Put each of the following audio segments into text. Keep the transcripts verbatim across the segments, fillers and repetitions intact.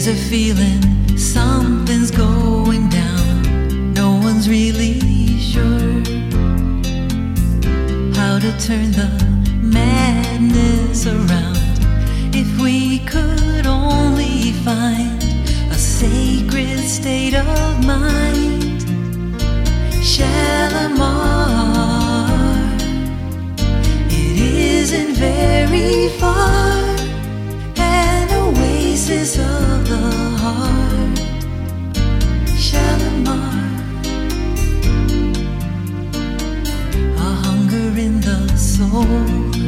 There's a feeling something's going down. No one's really sure how to turn the madness around. If we could only find a sacred state of mind. Shalimar, it isn't very far, an oasis of the heart. Shalimar, a hunger in the soul.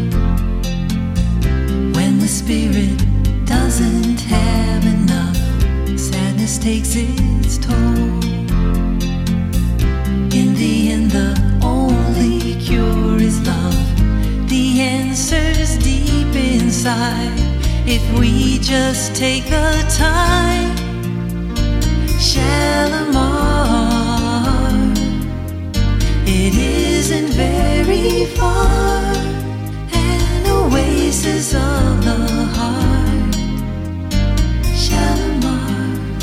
When the spirit doesn't have enough, sadness takes its toll. In the end, the only cure is love. The answer's deep inside, if we just take the time. Shalimar, it isn't very far, an oasis of the heart. Shalimar,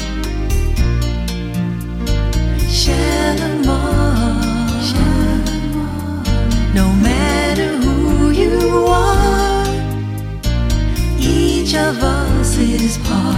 Shalimar, Shalimar. No matter who you are, each of us is part.